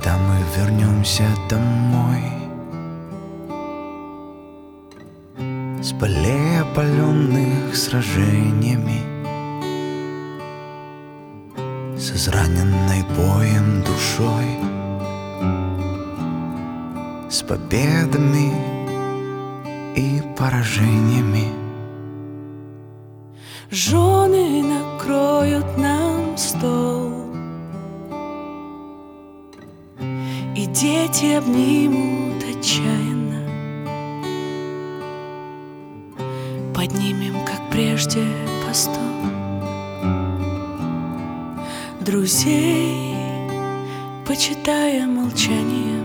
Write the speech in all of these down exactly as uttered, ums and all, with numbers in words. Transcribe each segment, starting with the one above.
когда мы вернемся домой с полей, опаленных сражениями, с израненной боем душой, с победами и поражениями. Жены накроют нам стол, и дети обнимут отчаянно. Поднимем, как прежде, по сто друзей, почитая молчанием.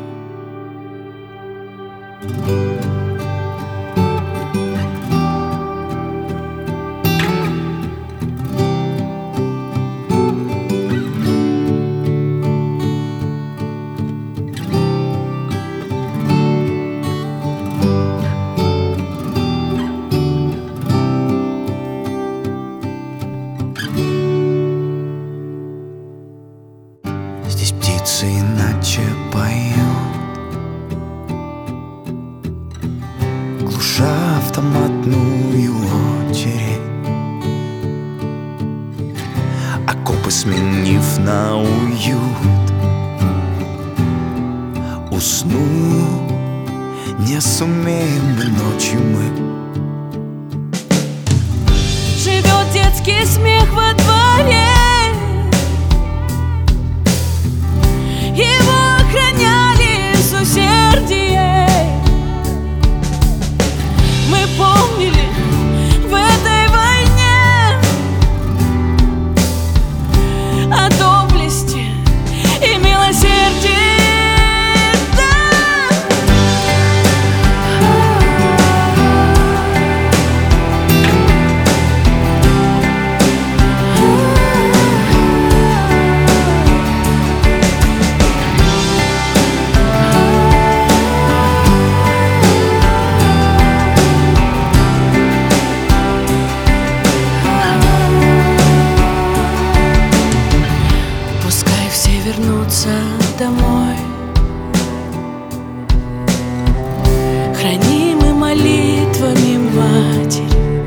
Здесь птицы иначе поют, глуша автоматную очередь, окопы сменив на уют. Уснуть не сумеем ночью мы. Живет детский смех во дворе, его охраняли с усердием. Мы помнили в этой войне о доблести и милосердии. Вернуться домой, хранимы молитвами Матери,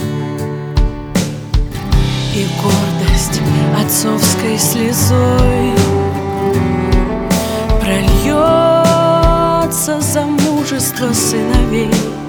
и гордость отцовской слезой прольется за мужество сыновей.